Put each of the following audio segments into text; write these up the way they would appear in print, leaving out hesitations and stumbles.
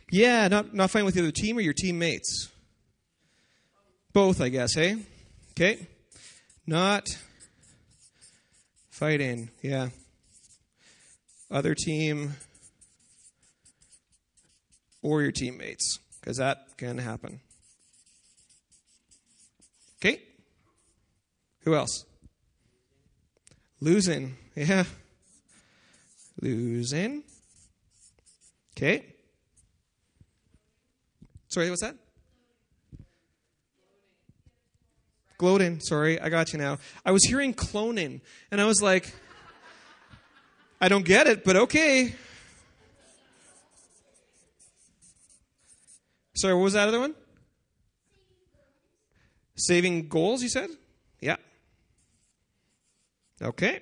Yeah, not fighting with the other team or your teammates? Both, I guess, hey? Okay. Not fighting, yeah. Other team or your teammates, because that can happen. Okay. Who else? Losing, yeah. Losing. Okay. Sorry, what's that? Gloating. Sorry, I got you now. I was hearing cloning, and I was like, I don't get it, but okay. Sorry, what was that other one? Saving goals, you said? Yeah. Okay.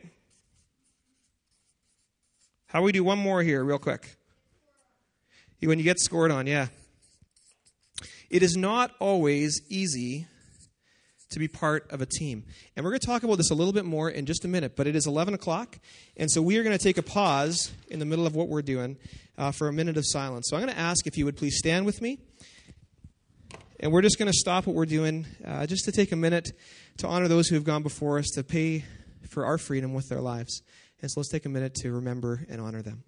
How do we do one more here real quick? When you get scored on, yeah. It is not always easy to be part of a team. And we're going to talk about this a little bit more in just a minute, but it is 11 o'clock, and so we are going to take a pause in the middle of what we're doing for a minute of silence. So I'm going to ask if you would please stand with me, and we're just going to stop what we're doing just to take a minute to honor those who have gone before us, to pay for our freedom with their lives. And so let's take a minute to remember and honor them.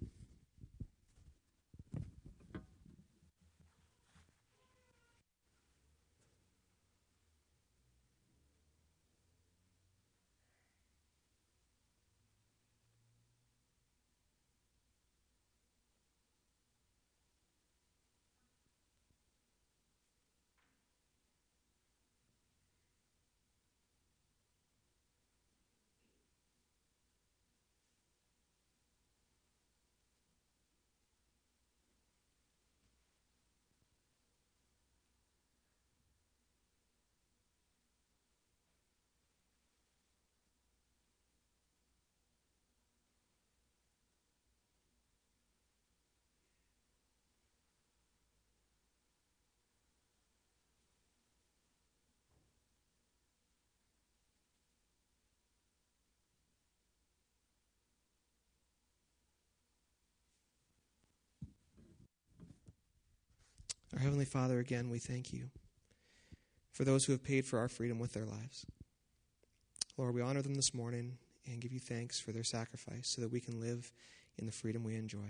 Our Heavenly Father, again, we thank you for those who have paid for our freedom with their lives. Lord, we honor them this morning and give you thanks for their sacrifice so that we can live in the freedom we enjoy.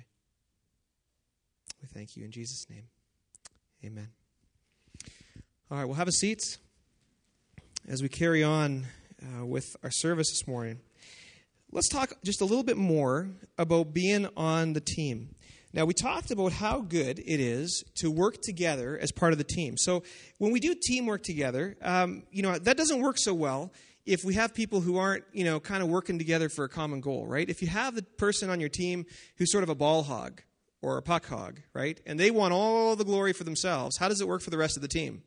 We thank you in Jesus' name. Amen. All right, we'll have a seat as we carry on with our service this morning. Let's talk just a little bit more about being on the team. Now, we talked about how good it is to work together as part of the team. So when we do teamwork together, that doesn't work so well if we have people who aren't, kind of working together for a common goal, right? If you have the person on your team who's sort of a ball hog or a puck hog, right? And they want all the glory for themselves, how does it work for the rest of the team?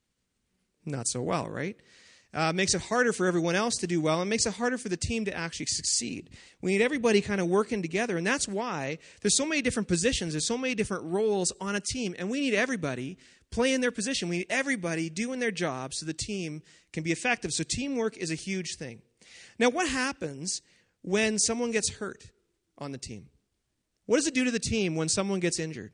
Not so well, right? Makes it harder for everyone else to do well, and makes it harder for the team to actually succeed. We need everybody kind of working together, and that's why there's so many different positions, there's so many different roles on a team, and we need everybody playing their position. We need everybody doing their job so the team can be effective. So teamwork is a huge thing. Now, what happens when someone gets hurt on the team? What does it do to the team when someone gets injured?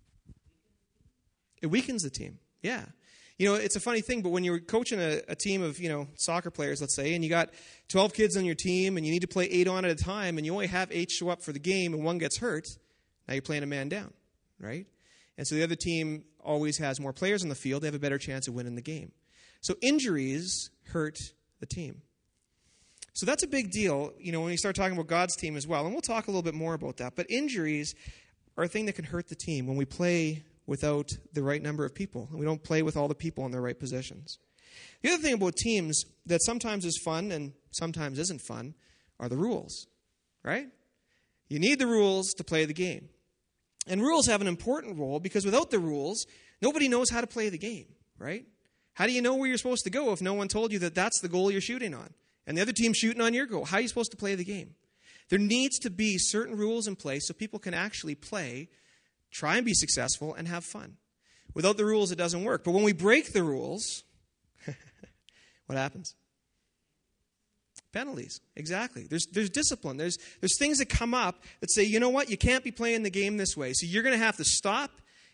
It weakens the team, yeah. It's a funny thing, but when you're coaching a team of, soccer players, let's say, and you got 12 kids on your team and you need to play 8 on at a time and you only have 8 show up for the game and one gets hurt, now you're playing a man down, right? And so the other team always has more players on the field. They have a better chance of winning the game. So injuries hurt the team. So that's a big deal, when you start talking about God's team as well. And we'll talk a little bit more about that. But injuries are a thing that can hurt the team when we play without the right number of people. And we don't play with all the people in their right positions. The other thing about teams that sometimes is fun and sometimes isn't fun are the rules, right? You need the rules to play the game. And rules have an important role because without the rules, nobody knows how to play the game, right? How do you know where you're supposed to go if no one told you that that's the goal you're shooting on? And the other team's shooting on your goal. How are you supposed to play the game? There needs to be certain rules in place so people can actually play, try and be successful, and have fun. Without the rules, it doesn't work. But when we break the rules, what happens? Penalties. Exactly. There's discipline. There's things that come up that say, you know what? You can't be playing the game this way. So you're going to have to stop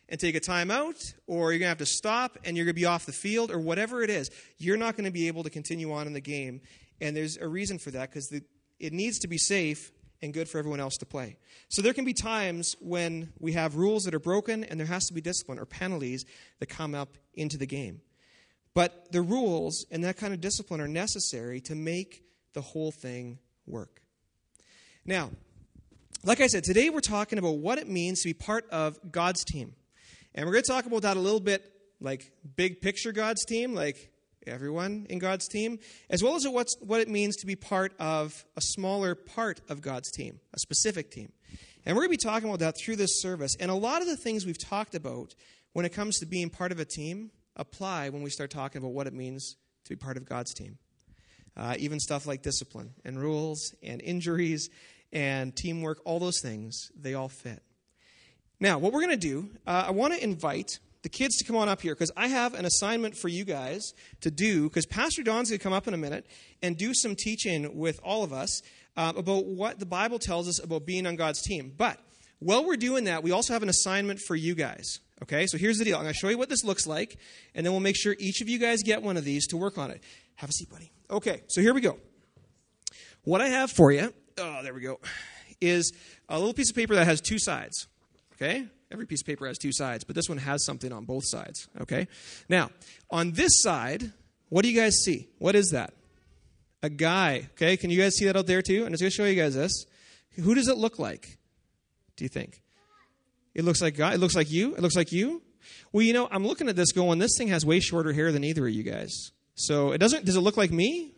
and take a timeout, or you're going to have to stop and you're going to be off the field, or whatever it is. You're not going to be able to continue on in the game. And there's a reason for that, because it needs to be safe and good for everyone else to play. So there can be times when we have rules that are broken, and there has to be discipline or penalties that come up into the game. But the rules and that kind of discipline are necessary to make the whole thing work. Now, like I said, today we're talking about what it means to be part of God's team. And we're going to talk about that a little bit, like big picture God's team, like everyone in God's team, as well as what it means to be part of a smaller part of God's team, a specific team. And we're going to be talking about that through this service. And a lot of the things we've talked about when it comes to being part of a team apply when we start talking about what it means to be part of God's team. Even stuff like discipline and rules and injuries and teamwork, all those things, they all fit. Now, what we're going to do, I want to invite the kids to come on up here, because I have an assignment for you guys to do, because Pastor Don's going to come up in a minute and do some teaching with all of us about what the Bible tells us about being on God's team. But while we're doing that, we also have an assignment for you guys. Okay, so here's the deal. I'm going to show you what this looks like, and then we'll make sure each of you guys get one of these to work on it. Have a seat, buddy. Okay, so here we go. What I have for you, there we go, is a little piece of paper that has two sides. Okay? Every piece of paper has two sides, but this one has something on both sides. Okay? Now, on this side, what do you guys see? What is that? A guy. Okay? Can you guys see that out there too? I'm just going to show you guys this. Who does it look like, do you think? It looks like God. It looks like you. It looks like you. Well, I'm looking at this going, this thing has way shorter hair than either of you guys. So it doesn't. Does it look like me?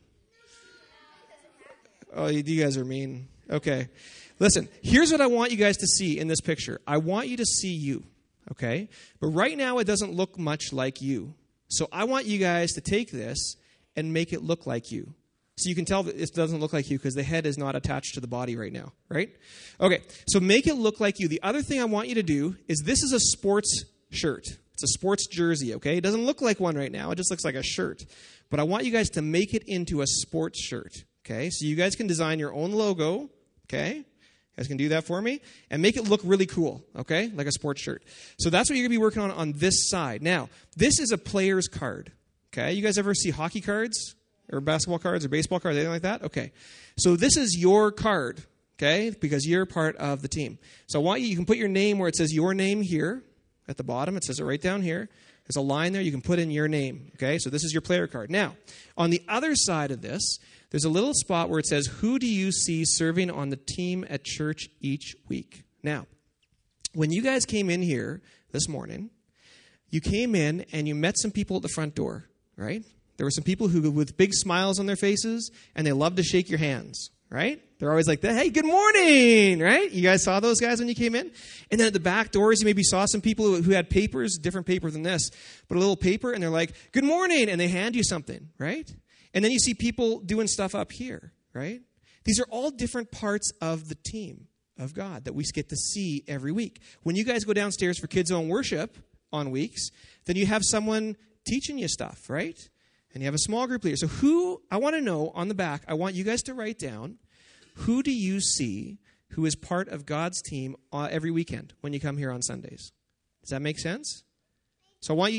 Oh, you guys are mean. Okay. Listen, here's what I want you guys to see in this picture. I want you to see you, okay? But right now it doesn't look much like you. So I want you guys to take this and make it look like you. So you can tell that it doesn't look like you because the head is not attached to the body right now, right? Okay, so make it look like you. The other thing I want you to do is, this is a sports shirt. It's a sports jersey, okay? It doesn't look like one right now. It just looks like a shirt. But I want you guys to make it into a sports shirt, okay? So you guys can design your own logo, okay? You guys can do that for me? And make it look really cool, okay? Like a sports shirt. So that's what you're going to be working on this side. Now, this is a player's card, okay? You guys ever see hockey cards? Or basketball cards or baseball cards, anything like that? Okay. So this is your card, okay? Because you're part of the team. So I want you can put your name where it says your name here at the bottom. It says it right down here. There's a line there. You can put in your name, okay? So this is your player card. Now, on the other side of this, there's a little spot where it says, who do you see serving on the team at church each week? Now, when you guys came in here this morning, you came in and you met some people at the front door, right? There were some people who, with big smiles on their faces, and they love to shake your hands, right? They're always like, hey, good morning, right? You guys saw those guys when you came in? And then at the back doors, you maybe saw some people who had papers, different paper than this, but a little paper, and they're like, good morning, and they hand you something, right? And then you see people doing stuff up here, right? These are all different parts of the team of God that we get to see every week. When you guys go downstairs for Kids Zone Worship on weeks, then you have someone teaching you stuff, right? And you have a small group leader. So I want to know on the back, I want you guys to write down, who do you see who is part of God's team every weekend when you come here on Sundays? Does that make sense? So I want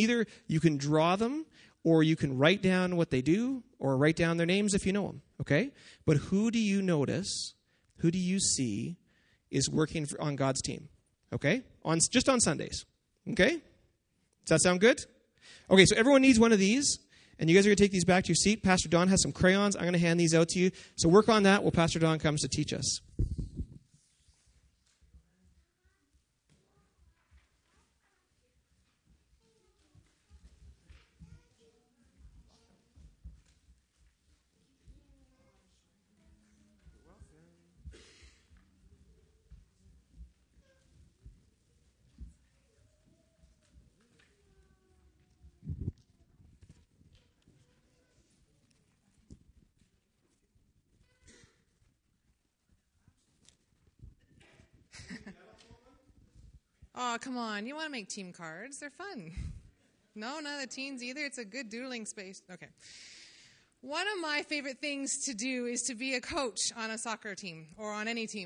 you can draw them, or you can write down what they do, or write down their names if you know them, okay? But who do you notice, who do you see is working on God's team, okay? Just on Sundays, okay? Does that sound good? Okay, so everyone needs one of these. And you guys are going to take these back to your seat. Pastor Don has some crayons. I'm going to hand these out to you. So work on that while Pastor Don comes to teach us. Oh, come on. You want to make team cards. They're fun. No, none of the teens either. It's a good doodling space. Okay. One of my favorite things to do is to be a coach on a soccer team or on any team.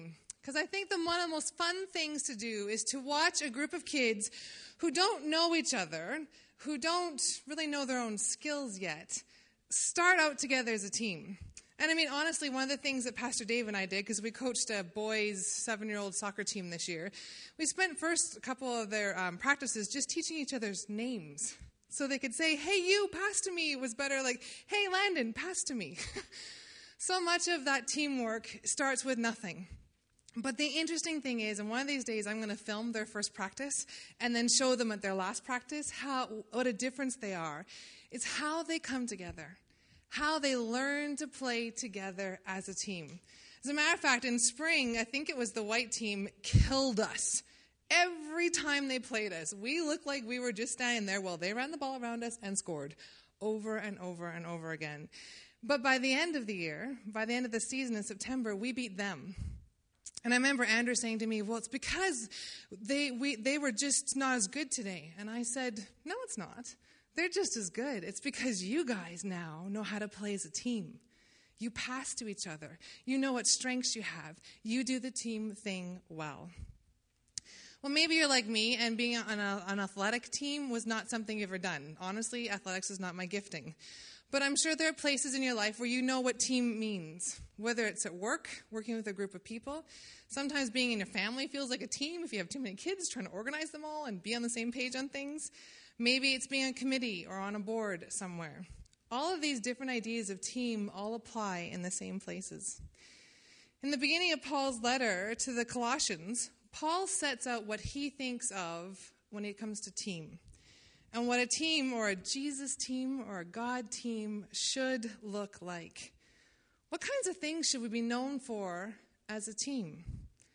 Because I think one of the most fun things to do is to watch a group of kids who don't know each other, who don't really know their own skills yet, start out together as a team. And I mean, honestly, one of the things that Pastor Dave and I did, because we coached a boys' 7-year-old soccer team this year, we spent first a couple of their practices just teaching each other's names. So they could say, hey, you, pass to me, was better like, hey, Landon, pass to me. So much of that teamwork starts with nothing. But the interesting thing is, and one of these days I'm going to film their first practice and then show them at their last practice what a difference they are. It's how they come together, how they learn to play together as a team. As a matter of fact, in spring, I think it was the white team killed us. Every time they played us, we looked like we were just standing there while they ran the ball around us and scored over and over and over again. But by the end of the year, by the end of the season in September, we beat them. And I remember Andrew saying to me, well, it's because they were just not as good today. And I said, no, it's not. They're just as good. It's because you guys now know how to play as a team. You pass to each other. You know what strengths you have. You do the team thing well. Well, maybe you're like me, and being on an athletic team was not something you've ever done. Honestly, athletics is not my gifting. But I'm sure there are places in your life where you know what team means, whether it's at work, working with a group of people. Sometimes being in your family feels like a team if you have too many kids, trying to organize them all and be on the same page on things. Maybe it's being on a committee or on a board somewhere. All of these different ideas of team all apply in the same places. In the beginning of Paul's letter to the Colossians, Paul sets out what he thinks of when it comes to team, and what a team or a Jesus team or a God team should look like. What kinds of things should we be known for as a team?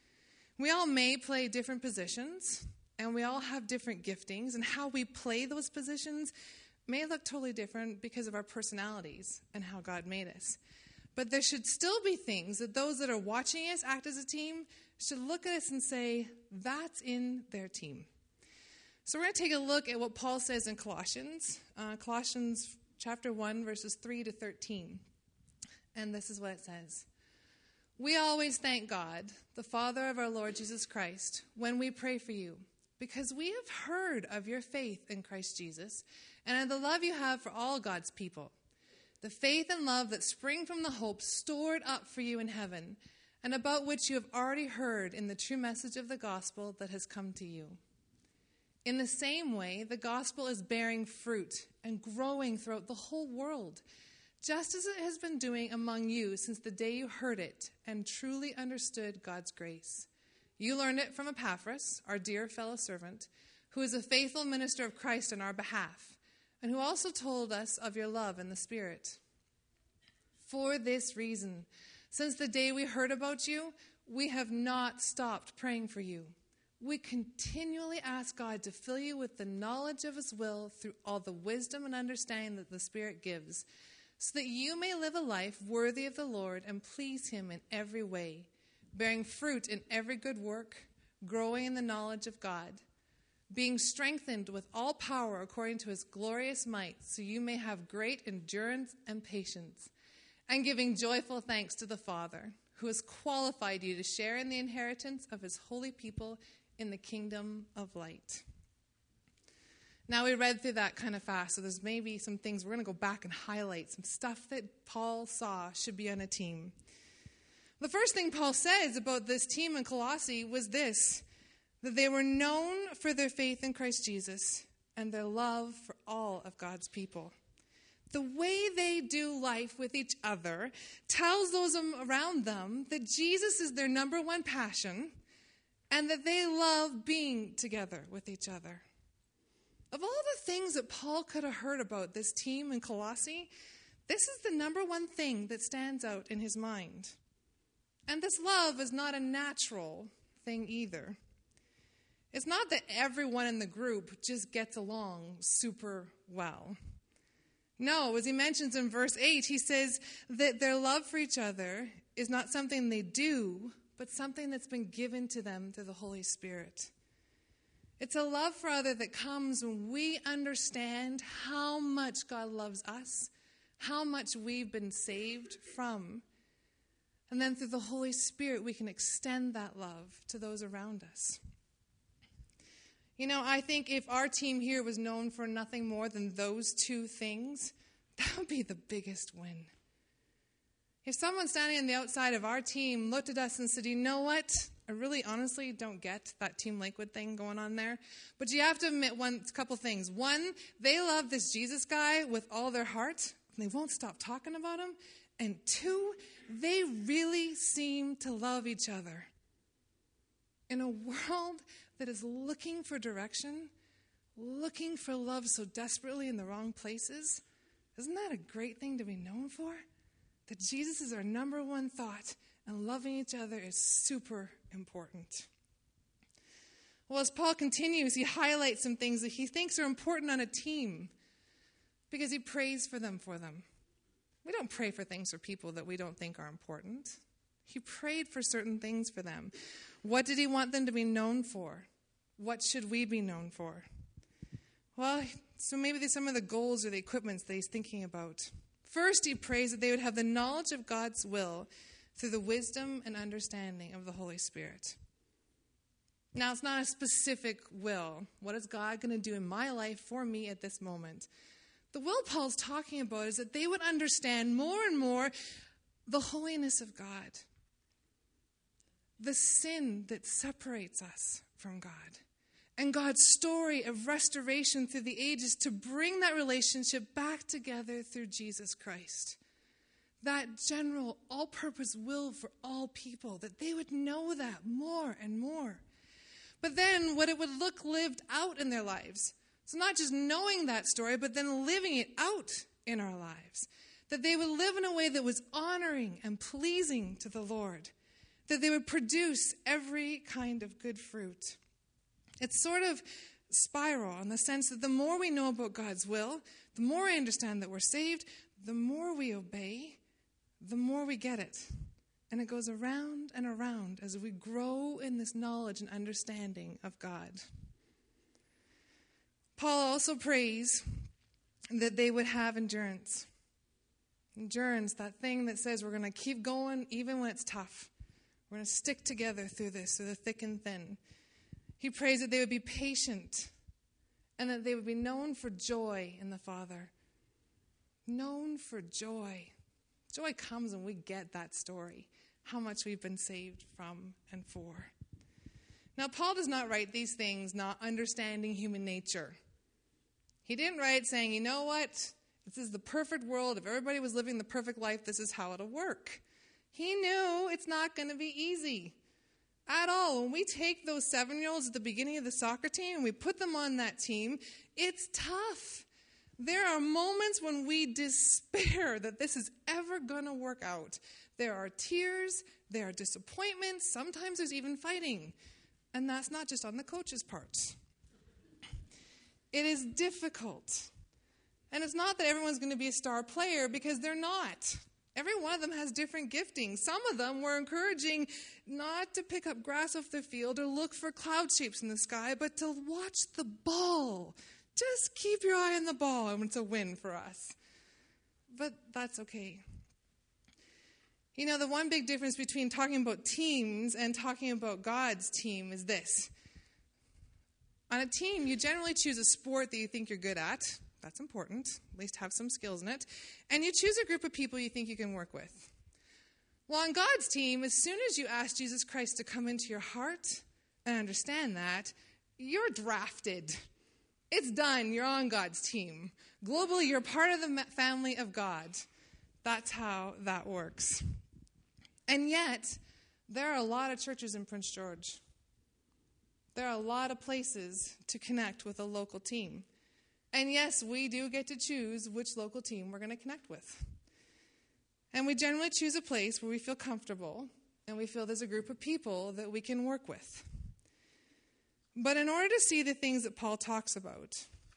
We all may play different positions, and we all have different giftings, and how we play those positions may look totally different because of our personalities and how God made us. But there should still be things that those that are watching us act as a team should look at us and say, that's in their team. So we're going to take a look at what Paul says in Colossians, Colossians chapter 1, verses 3 to 13. And this is what it says. We always thank God, the Father of our Lord Jesus Christ, when we pray for you, because we have heard of your faith in Christ Jesus and of the love you have for all God's people, the faith and love that spring from the hope stored up for you in heaven, and about which you have already heard in the true message of the gospel that has come to you. In the same way, the gospel is bearing fruit and growing throughout the whole world, just as it has been doing among you since the day you heard it and truly understood God's grace. You learned it from Epaphras, our dear fellow servant, who is a faithful minister of Christ on our behalf, and who also told us of your love in the Spirit. For this reason, since the day we heard about you, we have not stopped praying for you. We continually ask God to fill you with the knowledge of his will through all the wisdom and understanding that the Spirit gives, so that you may live a life worthy of the Lord and please him in every way, bearing fruit in every good work, growing in the knowledge of God, being strengthened with all power according to his glorious might, so you may have great endurance and patience, and giving joyful thanks to the Father, who has qualified you to share in the inheritance of his holy people in the kingdom of light. Now, we read through that kind of fast, so there's maybe some things we're going to go back and highlight, some stuff that Paul saw should be on a team. The first thing Paul says about this team in Colossae was this, that they were known for their faith in Christ Jesus and their love for all of God's people. The way they do life with each other tells those around them that Jesus is their number one passion and that they love being together with each other. Of all the things that Paul could have heard about this team in Colossae, this is the number one thing that stands out in his mind. And this love is not a natural thing either. It's not that everyone in the group just gets along super well. No, as he mentions in verse 8, he says that their love for each other is not something they do, but something that's been given to them through the Holy Spirit. It's a love for others that comes when we understand how much God loves us, how much we've been saved from. And then through the Holy Spirit, we can extend that love to those around us. You know, I think if our team here was known for nothing more than those two things, that would be the biggest win. If someone standing on the outside of our team looked at us and said, you know what? I really honestly don't get that Team Lakewood thing going on there. But you have to admit a couple things. One, they love this Jesus guy with all their heart, and they won't stop talking about him. And two, they really seem to love each other. In a world that is looking for direction, looking for love so desperately in the wrong places, isn't that a great thing to be known for? That Jesus is our number one thought, and loving each other is super important. Well, as Paul continues, he highlights some things that he thinks are important on a team because he prays for them. We don't pray for things for people that we don't think are important. He prayed for certain things for them. What did he want them to be known for? What should we be known for? Well, so maybe there's some of the goals or the equipments that he's thinking about. First, he prays that they would have the knowledge of God's will through the wisdom and understanding of the Holy Spirit. Now, it's not a specific will. What is God going to do in my life for me at this moment? The will Paul's talking about is that they would understand more and more the holiness of God, the sin that separates us from God, and God's story of restoration through the ages to bring that relationship back together through Jesus Christ. That general, all-purpose will for all people, that they would know that more and more. But then what it would look lived out in their lives. So not just knowing that story, but then living it out in our lives. That they would live in a way that was honoring and pleasing to the Lord. That they would produce every kind of good fruit. It's sort of spiral in the sense that the more we know about God's will, the more we understand that we're saved, the more we obey, the more we get it. And it goes around and around as we grow in this knowledge and understanding of God. Paul also prays that they would have endurance. Endurance, that thing that says we're going to keep going even when it's tough. We're going to stick together through this, through the thick and thin. He prays that they would be patient and that they would be known for joy in the Father. Known for joy. Joy comes when we get that story, how much we've been saved from and for. Now, Paul does not write these things not understanding human nature. He didn't write saying, you know what, this is the perfect world. If everybody was living the perfect life, this is how it'll work. He knew it's not going to be easy at all. When we take those 7-year-olds at the beginning of the soccer team and we put them on that team, it's tough. There are moments when we despair that this is ever going to work out. There are tears, there are disappointments, sometimes there's even fighting. And that's not just on the coach's part. It is difficult. And it's not that everyone's going to be a star player, because they're not. Every one of them has different giftings. Some of them we're encouraging not to pick up grass off the field or look for cloud shapes in the sky, but to watch the ball. Just keep your eye on the ball, and it's a win for us. But that's okay. You know, the one big difference between talking about teams and talking about God's team is this. On a team, you generally choose a sport that you think you're good at. That's important. At least have some skills in it. And you choose a group of people you think you can work with. Well, on God's team, as soon as you ask Jesus Christ to come into your heart and understand that, you're drafted. It's done. You're on God's team. Globally, you're part of the family of God. That's how that works. And yet, there are a lot of churches in Prince George. There are a lot of places to connect with a local team. And yes, we do get to choose which local team we're going to connect with. And we generally choose a place where we feel comfortable and we feel there's a group of people that we can work with. But in order to see the things that Paul talks about,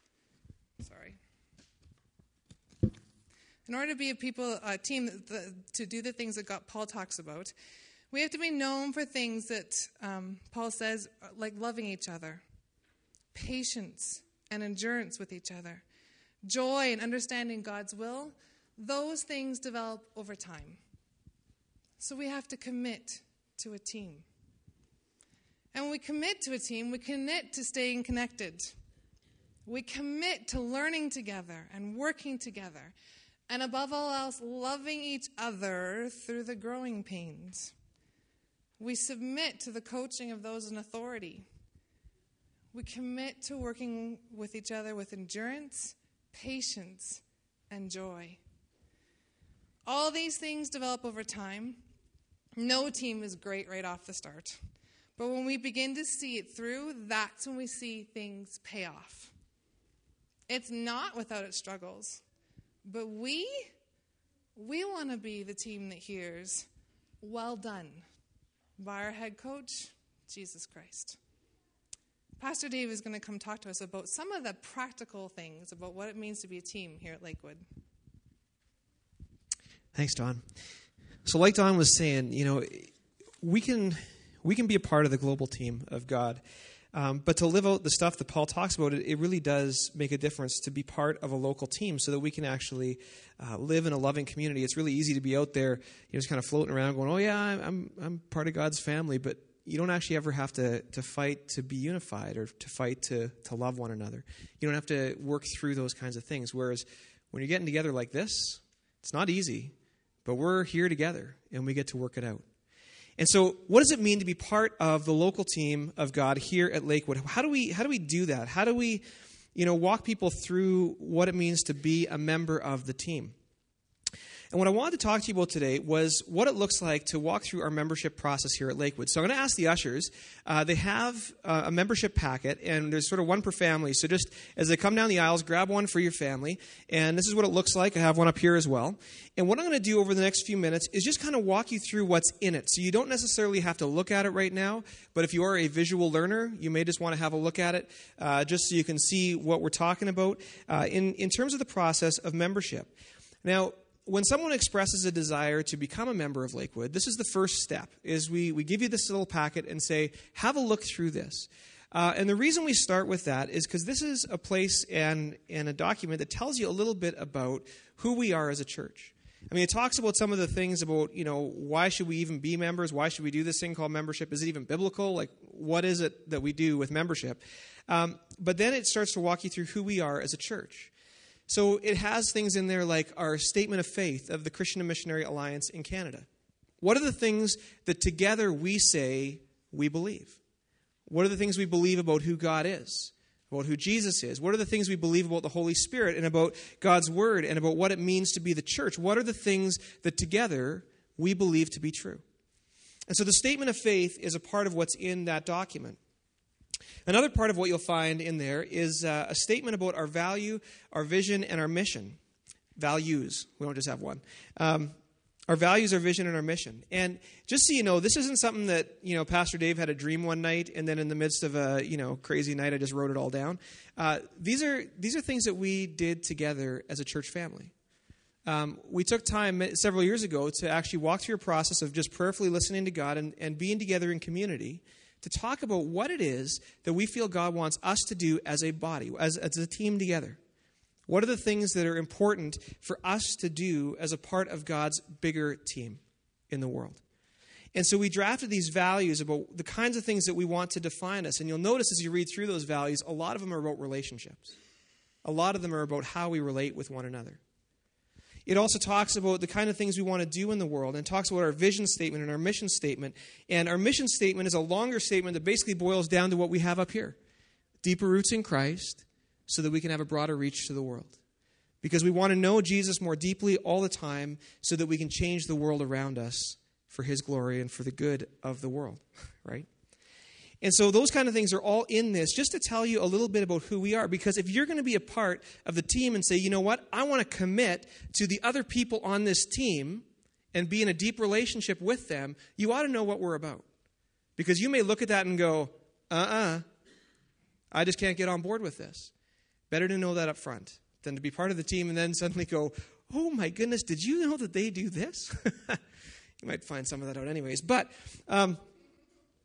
in order to be a team to do the things that Paul talks about, we have to be known for things that Paul says, like loving each other, patience and endurance with each other, joy and understanding God's will. Those things develop over time. So we have to commit to a team. And when we commit to a team, we commit to staying connected. We commit to learning together and working together. And above all else, loving each other through the growing pains. We submit to the coaching of those in authority. We commit to working with each other with endurance, patience, and joy. All these things develop over time. No team is great right off the start. But when we begin to see it through, that's when we see things pay off. It's not without its struggles. But we want to be the team that hears, "Well done," by our head coach, Jesus Christ. Pastor Dave is going to come talk to us about some of the practical things about what it means to be a team here at Lakewood. Thanks, Don. So like Don was saying, we can be a part of the global team of God. But to live out the stuff that Paul talks about, it really does make a difference to be part of a local team so that we can actually live in a loving community. It's really easy to be out there, just kind of floating around going, "Oh yeah, I'm part of God's family," but you don't actually ever have to fight to be unified or to fight to love one another. You don't have to work through those kinds of things. Whereas when you're getting together like this, it's not easy, but we're here together and we get to work it out. And so what does it mean to be part of the local team of God here at Lakewood? How do we do that? How do we, walk people through what it means to be a member of the team? And what I wanted to talk to you about today was what it looks like to walk through our membership process here at Lakewood. So I'm going to ask the ushers. They have a membership packet, and there's sort of one per family. So just as they come down the aisles, grab one for your family. And this is what it looks like. I have one up here as well. And what I'm going to do over the next few minutes is just kind of walk you through what's in it. So you don't necessarily have to look at it right now, but if you are a visual learner, you may just want to have a look at it just so you can see what we're talking about in terms of the process of membership. Now, when someone expresses a desire to become a member of Lakewood, this is the first step, is we give you this little packet and say, have a look through this. And the reason we start with that is because this is a place and a document that tells you a little bit about who we are as a church. I mean, it talks about some of the things about, why should we even be members? Why should we do this thing called membership? Is it even biblical? Like, what is it that we do with membership? But then it starts to walk you through who we are as a church. So it has things in there like our statement of faith of the Christian and Missionary Alliance in Canada. What are the things that together we say we believe? What are the things we believe about who God is, about who Jesus is? What are the things we believe about the Holy Spirit and about God's Word and about what it means to be the church? What are the things that together we believe to be true? And so the statement of faith is a part of what's in that document. Another part of what you'll find in there is a statement about our value, our vision, and our mission. Values. We don't just have one. Our values, our vision, and our mission. And just so you know, this isn't something that, Pastor Dave had a dream one night, and then in the midst of a, crazy night, I just wrote it all down. These are things that we did together as a church family. We took time several years ago to actually walk through a process of just prayerfully listening to God and being together in community to talk about what it is that we feel God wants us to do as a body, as a team together. What are the things that are important for us to do as a part of God's bigger team in the world? And so we drafted these values about the kinds of things that we want to define us. And you'll notice as you read through those values, a lot of them are about relationships. A lot of them are about how we relate with one another. It also talks about the kind of things we want to do in the world and talks about our vision statement and our mission statement. And our mission statement is a longer statement that basically boils down to what we have up here. Deeper roots in Christ so that we can have a broader reach to the world. Because we want to know Jesus more deeply all the time so that we can change the world around us for His glory and for the good of the world, right? And so those kind of things are all in this just to tell you a little bit about who we are. Because if you're going to be a part of the team and say, you know what, I want to commit to the other people on this team and be in a deep relationship with them, you ought to know what we're about. Because you may look at that and go, I just can't get on board with this. Better to know that up front than to be part of the team and then suddenly go, oh my goodness, did you know that they do this? You might find some of that out anyways. But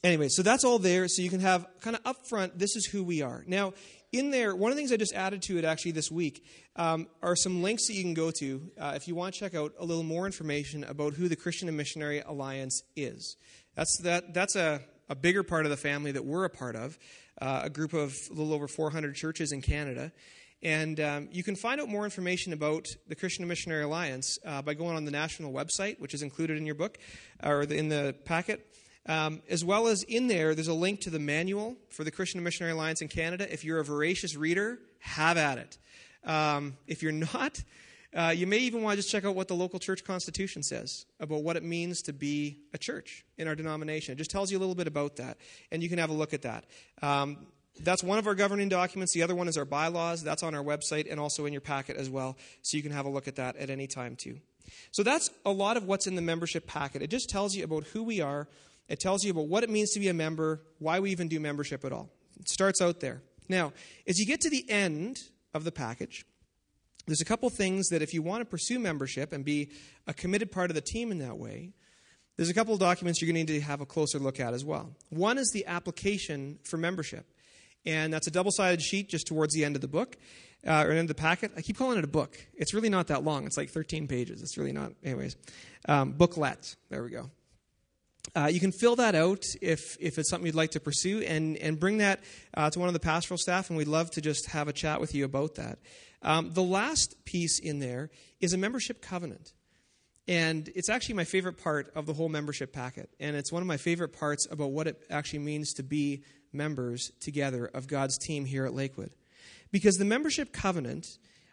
Anyway, so that's all there. So you can have kind of upfront, this is who we are. Now, in there, one of the things I just added to it actually this week are some links that you can go to if you want to check out a little more information about who the Christian and Missionary Alliance is. That's a bigger part of the family that we're a part of, a group of a little over 400 churches in Canada. And you can find out more information about the Christian and Missionary Alliance by going on the national website, which is included in your book, or in the packet. As well as in there's a link to the manual for the Christian and Missionary Alliance in Canada. If you're a voracious reader, have at it. If you're not, you may even want to just check out what the local church constitution says about what it means to be a church in our denomination. It just tells you a little bit about that, and you can have a look at that. That's one of our governing documents. The other one is our bylaws. That's on our website and also in your packet as well, so you can have a look at that at any time too. So that's a lot of what's in the membership packet. It just tells you about who we are. It tells you about what it means to be a member, why we even do membership at all. It starts out there. Now, as you get to the end of the package, there's a couple things that if you want to pursue membership and be a committed part of the team in that way, there's a couple of documents you're going to need to have a closer look at as well. One is the application for membership. And that's a double-sided sheet just towards the end of the book, or end of the packet. I keep calling it a book. It's really not that long. It's like 13 pages. It's really not. Anyways, booklet. There we go. You can fill that out if it's something you'd like to pursue and bring that to one of the pastoral staff, and we'd love to just have a chat with you about that. The last piece in there is a membership covenant. And it's actually my favorite part of the whole membership packet. And it's one of my favorite parts about what it actually means to be members together of God's team here at Lakewood. Because the membership covenant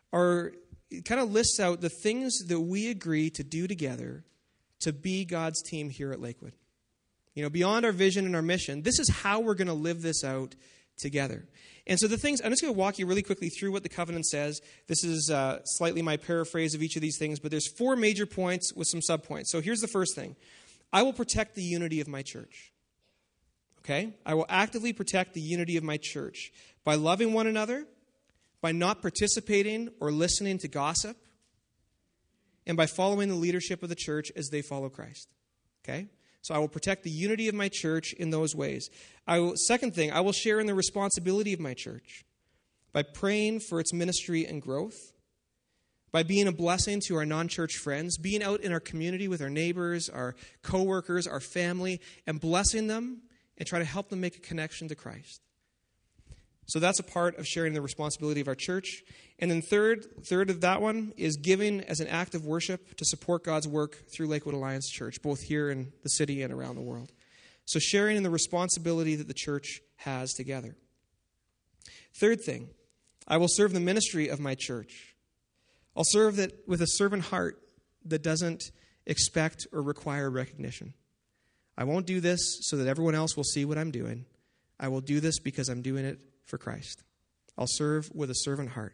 kind of lists out the things that we agree to do together to be God's team here at Lakewood. You know, beyond our vision and our mission, this is how we're going to live this out together. And so the things, I'm just going to walk you really quickly through what the covenant says. This is slightly my paraphrase of each of these things, but there's 4 major points with some subpoints. So here's the first thing. I will protect the unity of my church. Okay? I will actively protect the unity of my church by loving one another, by not participating or listening to gossip, and by following the leadership of the church as they follow Christ. Okay? So I will protect the unity of my church in those ways. Second thing, I will share in the responsibility of my church by praying for its ministry and growth, by being a blessing to our non-church friends, being out in our community with our neighbors, our coworkers, our family, and blessing them and try to help them make a connection to Christ. So that's a part of sharing the responsibility of our church. And then third of that one is giving as an act of worship to support God's work through Lakewood Alliance Church, both here in the city and around the world. So sharing in the responsibility that the church has together. Third thing, I will serve the ministry of my church. I'll serve that with a servant heart that doesn't expect or require recognition. I won't do this so that everyone else will see what I'm doing. I will do this because I'm doing it for Christ. I'll serve with a servant heart.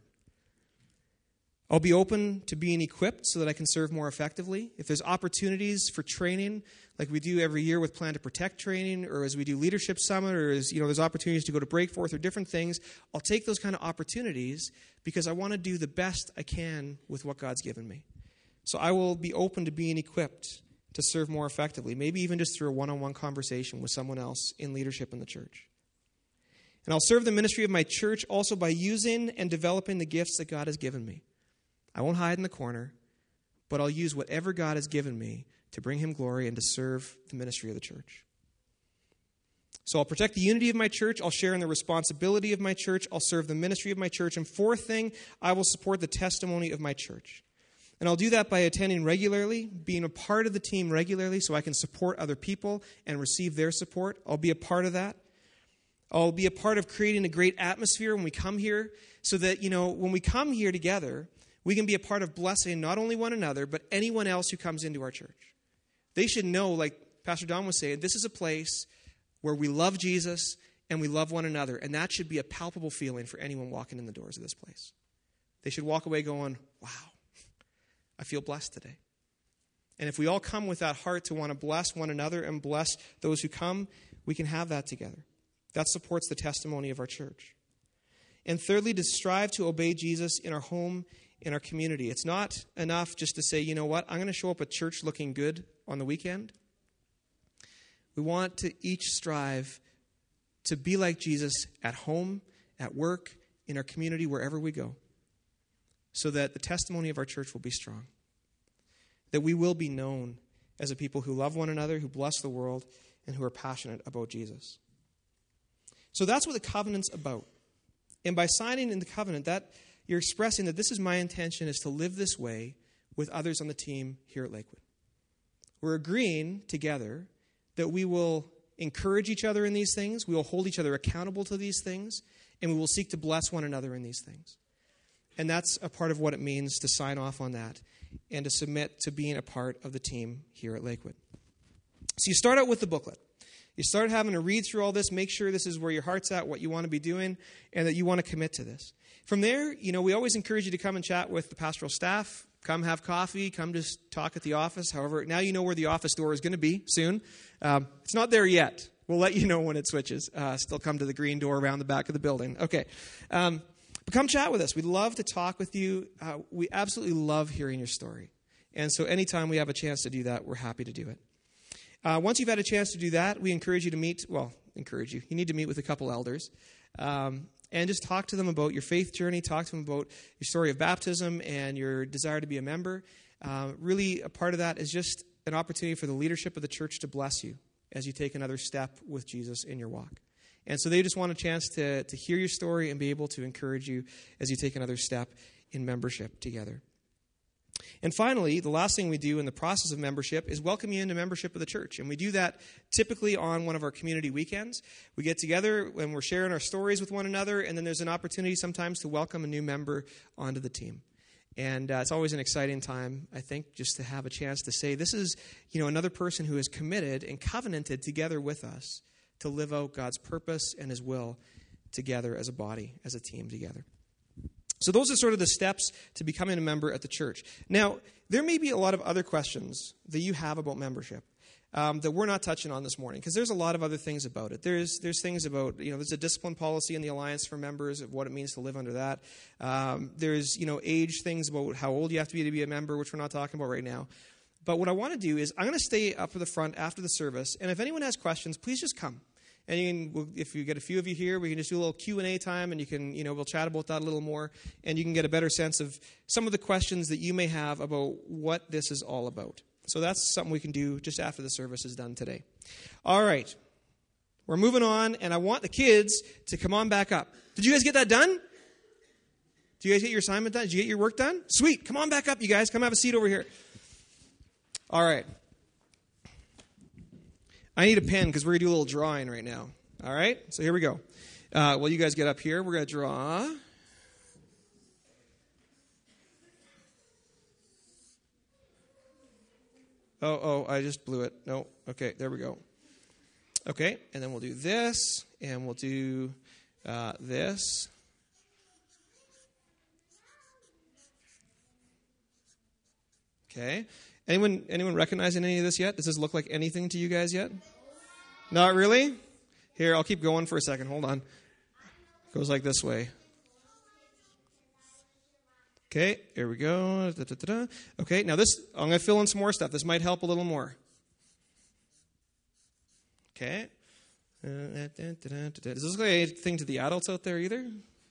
I'll be open to being equipped so that I can serve more effectively. If there's opportunities for training, like we do every year with Plan to Protect training, or as we do Leadership Summit, or as there's opportunities to go to Breakforth or different things, I'll take those kind of opportunities because I want to do the best I can with what God's given me. So I will be open to being equipped to serve more effectively, maybe even just through a one-on-one conversation with someone else in leadership in the church. And I'll serve the ministry of my church also by using and developing the gifts that God has given me. I won't hide in the corner, but I'll use whatever God has given me to bring him glory and to serve the ministry of the church. So I'll protect the unity of my church. I'll share in the responsibility of my church. I'll serve the ministry of my church. And fourth thing, I will support the testimony of my church. And I'll do that by attending regularly, being a part of the team regularly so I can support other people and receive their support. I'll be a part of that. I'll be a part of creating a great atmosphere when we come here so that, when we come here together, we can be a part of blessing not only one another, but anyone else who comes into our church. They should know, like Pastor Don was saying, this is a place where we love Jesus and we love one another. And that should be a palpable feeling for anyone walking in the doors of this place. They should walk away going, wow, I feel blessed today. And if we all come with that heart to want to bless one another and bless those who come, we can have that together. That supports the testimony of our church. And thirdly, to strive to obey Jesus in our home, in our community. It's not enough just to say, you know what, I'm going to show up at church looking good on the weekend. We want to each strive to be like Jesus at home, at work, in our community, wherever we go, so that the testimony of our church will be strong, that we will be known as a people who love one another, who bless the world, and who are passionate about Jesus. So that's what the covenant's about. And by signing in the covenant, that you're expressing that this is my intention, is to live this way with others on the team here at Lakewood. We're agreeing together that we will encourage each other in these things, we will hold each other accountable to these things, and we will seek to bless one another in these things. And that's a part of what it means to sign off on that and to submit to being a part of the team here at Lakewood. So you start out with the booklet. You start having to read through all this, make sure this is where your heart's at, what you want to be doing, and that you want to commit to this. From there, we always encourage you to come and chat with the pastoral staff. Come have coffee. Come just talk at the office. However, now you know where the office door is going to be soon. It's not there yet. We'll let you know when it switches. Still come to the green door around the back of the building. Okay. But come chat with us. We'd love to talk with you. We absolutely love hearing your story. And so anytime we have a chance to do that, we're happy to do it. Once you've had a chance to do that, we encourage you to meet, you need to meet with a couple elders. And just talk to them about your faith journey. Talk to them about your story of baptism and your desire to be a member. Really, a part of that is just an opportunity for the leadership of the church to bless you as you take another step with Jesus in your walk. And so they just want a chance to hear your story and be able to encourage you as you take another step in membership together. And finally, the last thing we do in the process of membership is welcome you into membership of the church. And we do that typically on one of our community weekends. We get together and we're sharing our stories with one another, and then there's an opportunity sometimes to welcome a new member onto the team. And it's always an exciting time, I think, just to have a chance to say, this is, another person who is committed and covenanted together with us to live out God's purpose and His will together as a body, as a team together. So those are sort of the steps to becoming a member at the church. Now, there may be a lot of other questions that you have about membership that we're not touching on this morning, because there's a lot of other things about it. There's things about, there's a discipline policy in the Alliance for members of what it means to live under that. There's, age things about how old you have to be a member, which we're not talking about right now. But what I want to do is I'm going to stay up to the front after the service, and if anyone has questions, please just come. And if you get a few of you here, we can just do a little Q&A time, and you can, we'll chat about that a little more, and you can get a better sense of some of the questions that you may have about what this is all about. So that's something we can do just after the service is done today. All right. We're moving on, and I want the kids to come on back up. Did you guys get that done? Did you guys get your assignment done? Did you get your work done? Sweet. Come on back up, you guys. Come have a seat over here. All right. I need a pen because we're going to do a little drawing right now. All right? So here we go. Well, you guys get up here. We're going to draw. Oh, I just blew it. No. Okay, there we go. Okay, and then we'll do this, and we'll do this. Okay. Anyone recognizing any of this yet? Does this look like anything to you guys yet? Not really? Here, I'll keep going for a second. Hold on. It goes like this way. Okay, here we go. Da-da-da-da. Okay, now this, I'm going to fill in some more stuff. This might help a little more. Okay. Does this look like anything to the adults out there either?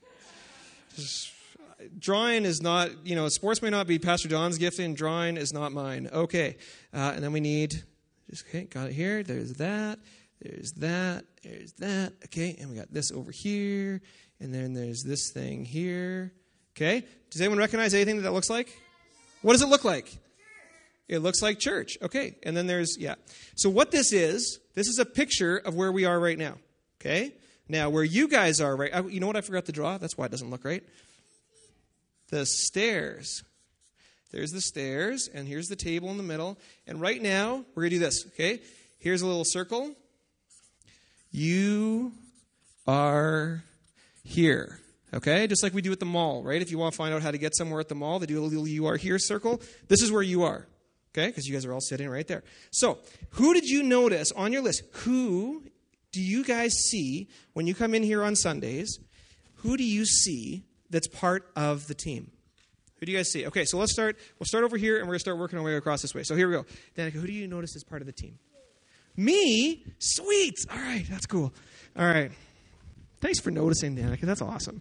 Drawing is not, sports may not be Pastor John's gifting. Drawing is not mine. Okay. And then we need, got it here. There's that. There's that. There's that. Okay. And we got this over here. And then there's this thing here. Okay. Does anyone recognize anything that looks like? What does it look like? It looks like church. Okay. And then there's, So what this is a picture of where we are right now. Okay. Now, where you guys are right, you know what I forgot to draw? That's why it doesn't look right. The stairs. There's the stairs, and here's the table in the middle. And right now, we're going to do this, okay? Here's a little circle. You are here, okay? Just like we do at the mall, right? If you want to find out how to get somewhere at the mall, they do a little you are here circle. This is where you are, okay? Because you guys are all sitting right there. So, who did you notice on your list? Who do you guys see when you come in here on Sundays? Who do you see that's part of the team? Who do you guys see? Okay, so let's start. We'll start over here, and we're going to start working our way across this way. So here we go. Danica, who do you notice is part of the team? Me? Sweet. All right, that's cool. All right. Thanks for noticing, Danica. That's awesome.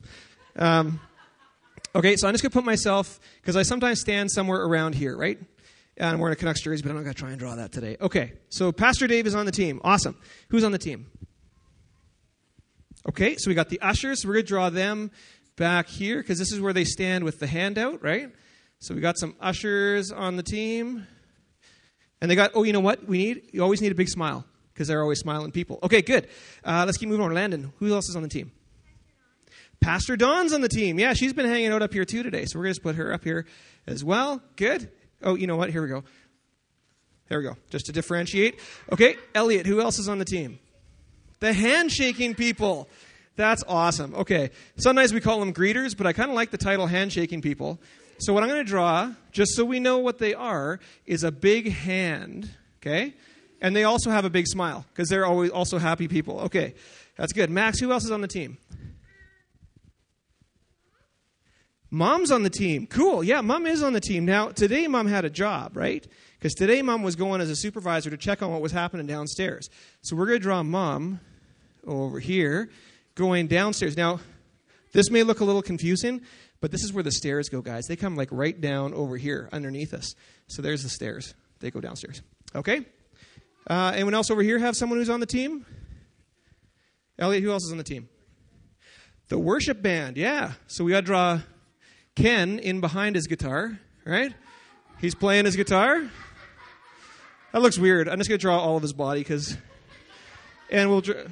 Okay, so I'm just going to put myself, because I sometimes stand somewhere around here, right? And I'm wearing a Canucks jersey, but I'm not going to try and draw that today. Okay, so Pastor Dave is on the team. Awesome. Who's on the team? Okay, so we got the ushers. So we're going to draw them back here, because this is where they stand with the handout, right? So we got some ushers on the team. And they got, oh, you know what? You always need a big smile, because they're always smiling people. Okay, good. Let's keep moving on. Landon, who else is on the team? Pastor Dawn's on the team. Yeah, she's been hanging out up here too today. So we're going to put her up here as well. Good. Oh, you know what? Here we go. There we go. Just to differentiate. Okay, Elliot, who else is on the team? The handshaking people. That's awesome. Okay, sometimes we call them greeters, but I kind of like the title handshaking people. So what I'm going to draw, just so we know what they are, is a big hand. Okay? And they also have a big smile, because they're always also happy people. Okay, that's good. Max, who else is on the team? Mom's on the team. Cool. Yeah, Mom is on the team. Now, today Mom had a job, right? Because today Mom was going as a supervisor to check on what was happening downstairs. So we're going to draw Mom over here going downstairs. Now, this may look a little confusing, but this is where the stairs go, guys. They come like right down over here underneath us. So there's the stairs. They go downstairs. Okay? Anyone else over here have someone who's on the team? Elliot, who else is on the team? The worship band. Yeah. So we got to draw Ken in behind his guitar, right? He's playing his guitar. That looks weird. I'm just going to draw all of his body because... And we'll draw...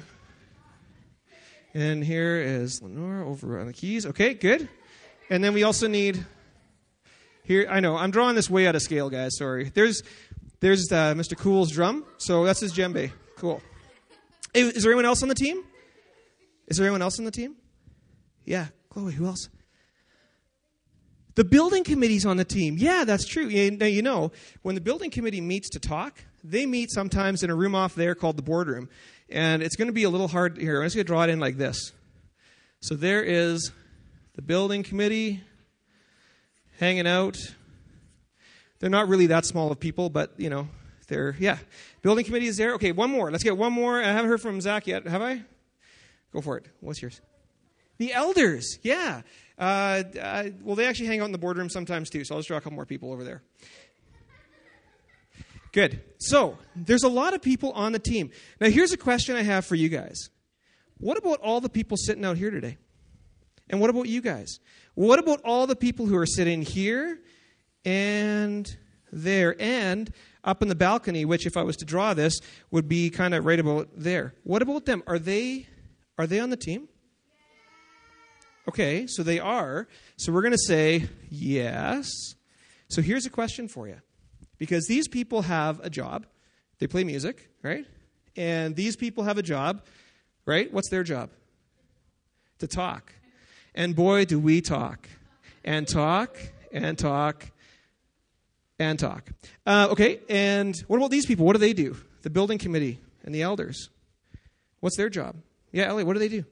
And here is Lenore over on the keys. Okay, good. And then we also need... Here, I know, I'm drawing this way out of scale, guys. Sorry. There's Mr. Cool's drum. So that's his djembe. Cool. Hey, is there anyone else on the team? Is there anyone else on the team? Yeah. Chloe, who else? The building committee's on the team. Yeah, that's true. Now, you know, when the building committee meets to talk, they meet sometimes in a room off there called the boardroom. And it's going to be a little hard here. I'm just going to draw it in like this. So there is the building committee hanging out. They're not really that small of people, but, you know, yeah. Building committee is there. Okay, one more. Let's get one more. I haven't heard from Zach yet. Have I? Go for it. What's yours? The elders. Yeah. Well, they actually hang out in the boardroom sometimes too, so I'll just draw a couple more people over there. Good. So, there's a lot of people on the team. Now, here's a question I have for you guys. What about all the people sitting out here today? And what about you guys? What about all the people who are sitting here and there and up in the balcony, which if I was to draw this would be kind of right about there? What about them? Are they on the team? Okay, so they are. So we're going to say yes. So here's a question for you. Because these people have a job. They play music, right? And these people have a job, right? What's their job? To talk. And boy, do we talk. And talk, and talk, and talk. Okay, and what about these people? What do they do? The building committee and the elders. What's their job? Yeah, Elliot, what do they do?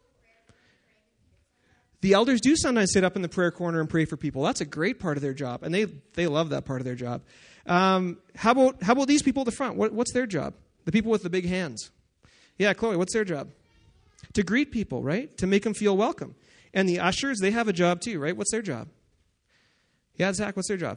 The elders do sometimes sit up in the prayer corner and pray for people. That's a great part of their job, and they love that part of their job. How about these people at the front? What's their job? The people with the big hands. Yeah, Chloe, what's their job? To greet people, right? To make them feel welcome. And the ushers, they have a job too, right? What's their job? Yeah, Zach, what's their job?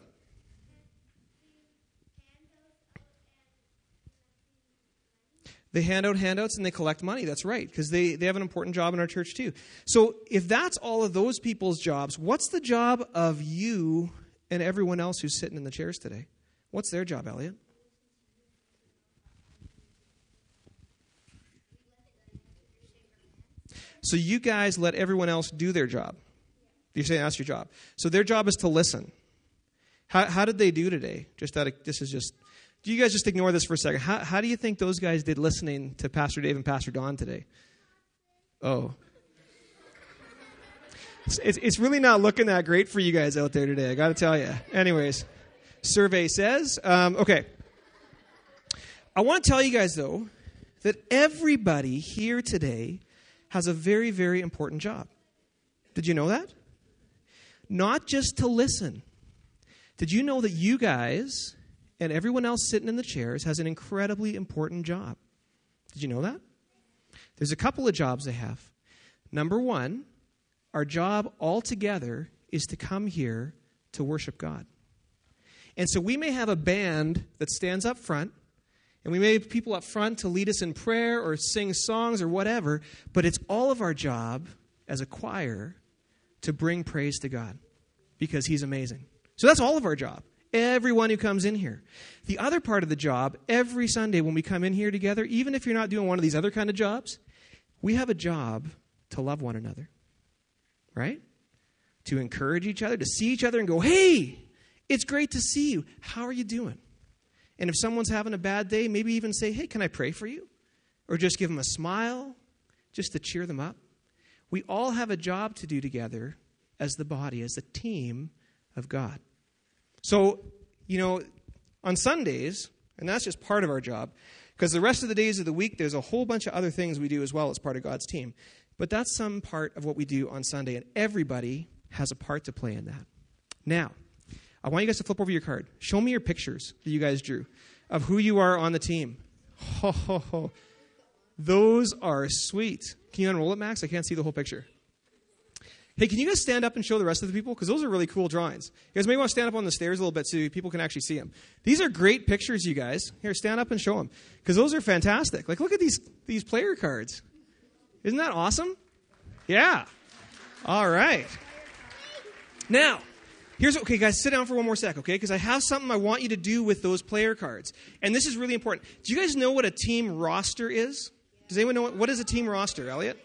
They hand out handouts and they collect money. That's right, because they have an important job in our church too. So if that's all of those people's jobs, what's the job of you and everyone else who's sitting in the chairs today? What's their job, Elliot? So you guys let everyone else do their job. You're saying that's your job. So their job is to listen. How did they do today? Do you guys just ignore this for a second? How do you think those guys did listening to Pastor Dave and Pastor Don today? Oh. It's really not looking that great for you guys out there today, I got to tell you. Anyways, survey says, okay. I want to tell you guys, though, that everybody here today has a very, very important job. Did you know that? Not just to listen. Did you know that you guys and everyone else sitting in the chairs has an incredibly important job. Did you know that? There's a couple of jobs they have. Number one, our job all together is to come here to worship God. And so we may have a band that stands up front, and we may have people up front to lead us in prayer or sing songs or whatever, but it's all of our job as a choir to bring praise to God because he's amazing. So that's all of our job. Everyone who comes in here. The other part of the job, every Sunday when we come in here together, even if you're not doing one of these other kind of jobs, we have a job to love one another, right? To encourage each other, to see each other and go, hey, it's great to see you. How are you doing? And if someone's having a bad day, maybe even say, hey, can I pray for you? Or just give them a smile, just to cheer them up. We all have a job to do together as the body, as the team of God. So, on Sundays, and that's just part of our job, because the rest of the days of the week, there's a whole bunch of other things we do as well as part of God's team. But that's some part of what we do on Sunday, and everybody has a part to play in that. Now, I want you guys to flip over your card. Show me your pictures that you guys drew of who you are on the team. Ho, ho, ho. Those are sweet. Can you unroll it, Max? I can't see the whole picture. Hey, can you guys stand up and show the rest of the people? Because those are really cool drawings. You guys may want to stand up on the stairs a little bit so people can actually see them. These are great pictures, you guys. Here, stand up and show them. Because those are fantastic. Like, look at these player cards. Isn't that awesome? Yeah. All right. Now, okay, guys, sit down for one more sec, okay? Because I have something I want you to do with those player cards. And this is really important. Do you guys know what a team roster is? Does anyone know what is a team roster, Elliot?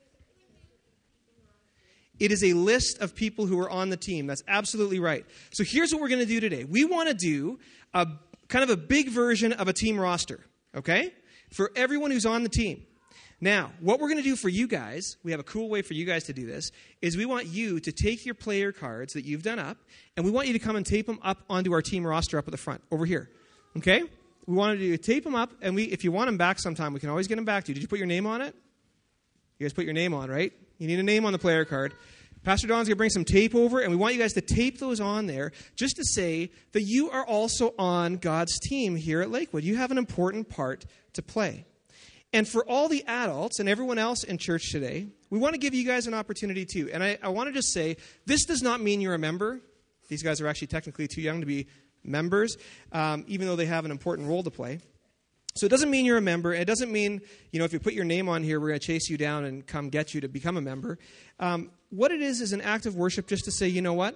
It is a list of people who are on the team. That's absolutely right. So here's what we're going to do today. We want to do a kind of a big version of a team roster, okay? For everyone who's on the team. Now, what we're going to do for you guys, we have a cool way for you guys to do this, is we want you to take your player cards that you've done up, and we want you to come and tape them up onto our team roster up at the front, over here, okay? We want you to tape them up, and if you want them back sometime, we can always get them back to you. Did you put your name on it? You guys put your name on, right? You need a name on the player card. Pastor Don's going to bring some tape over, and we want you guys to tape those on there just to say that you are also on God's team here at Lakewood. You have an important part to play. And for all the adults and everyone else in church today, we want to give you guys an opportunity too. And I want to just say, this does not mean you're a member. These guys are actually technically too young to be members, even though they have an important role to play. So it doesn't mean you're a member. It doesn't mean, if you put your name on here, we're going to chase you down and come get you to become a member. What it is an act of worship just to say, you know what?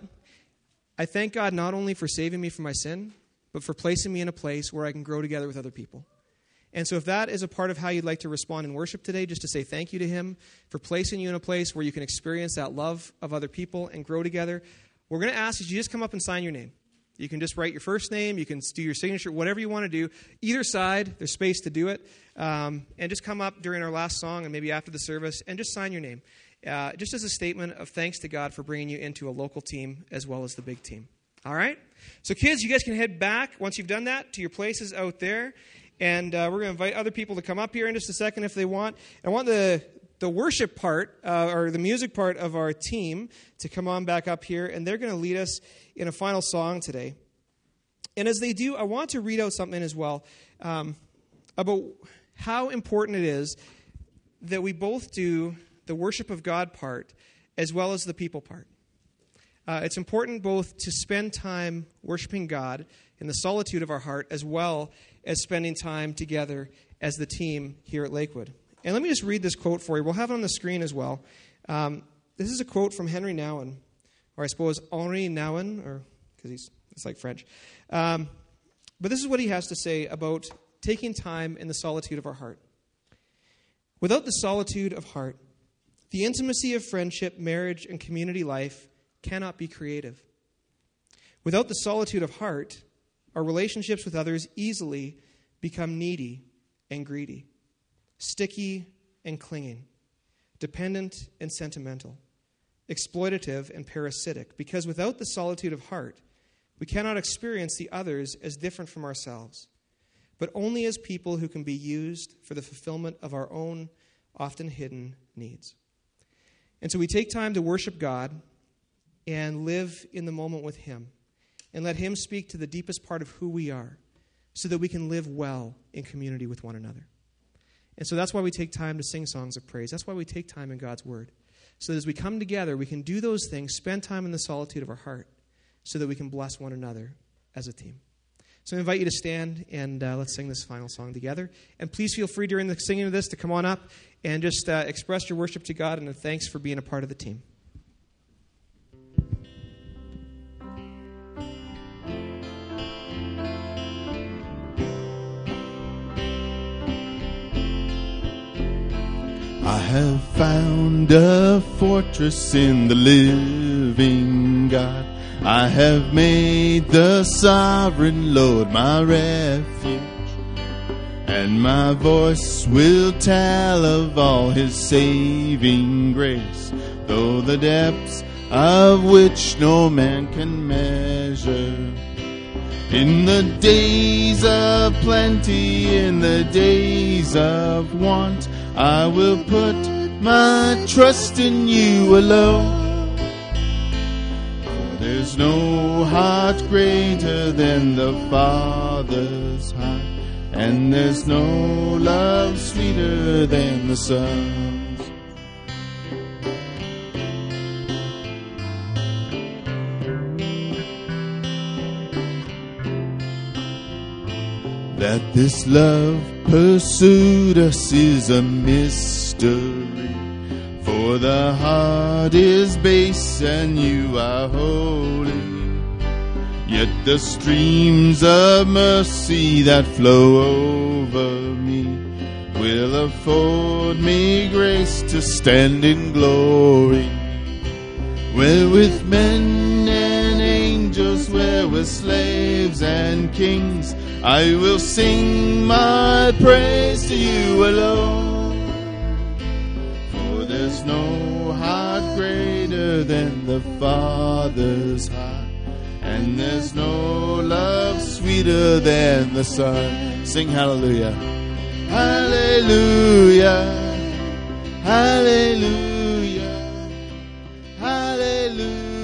I thank God not only for saving me from my sin, but for placing me in a place where I can grow together with other people. And so if that is a part of how you'd like to respond in worship today, just to say thank you to him for placing you in a place where you can experience that love of other people and grow together, we're going to ask that you just come up and sign your name. You can just write your first name. You can do your signature, whatever you want to do. Either side, there's space to do it. And just come up during our last song and maybe after the service and just sign your name. Just as a statement of thanks to God for bringing you into a local team as well as the big team. All right? So kids, you guys can head back, once you've done that, to your places out there. And we're going to invite other people to come up here in just a second if they want. I want the worship part, or the music part of our team to come on back up here. And they're going to lead us in a final song today. And as they do, I want to read out something as well about how important it is that we both do the worship of God part as well as the people part. It's important both to spend time worshiping God in the solitude of our heart as well as spending time together as the team here at Lakewood. And let me just read this quote for you. We'll have it on the screen as well. This is a quote from Henry Nouwen, or I suppose Henri Nouwen, or because it's like French. But this is what he has to say about taking time in the solitude of our heart. Without the solitude of heart, the intimacy of friendship, marriage, and community life cannot be creative. Without the solitude of heart, our relationships with others easily become needy and greedy, sticky and clinging, dependent and sentimental, exploitative and parasitic, because without the solitude of heart, we cannot experience the others as different from ourselves, but only as people who can be used for the fulfillment of our own often hidden needs. And so we take time to worship God and live in the moment with him. and let him speak to the deepest part of who we are so that we can live well in community with one another. And so that's why we take time to sing songs of praise. That's why we take time in God's word. So that as we come together, we can do those things, spend time in the solitude of our heart so that we can bless one another as a team. So I invite you to stand and let's sing this final song together. And please feel free during the singing of this to come on up and just express your worship to God and a thanks for being a part of the team. I have found a fortress in the living God. I have made the sovereign Lord my refuge, and my voice will tell of all his saving grace, though the depths of which no man can measure. In the days of plenty, in the days of want, I will put my trust in you alone. For there's no heart greater than the Father's heart, and there's no love sweeter than the Son's. That this love pursued us is a mystery, for the heart is base and you are holy. Yet the streams of mercy that flow over me will afford me grace to stand in glory, where with men and angels, where with slaves and kings, I will sing my praise to you alone. For there's no heart greater than the Father's heart, and there's no love sweeter than the Son. Sing hallelujah. Hallelujah. Hallelujah. Hallelujah.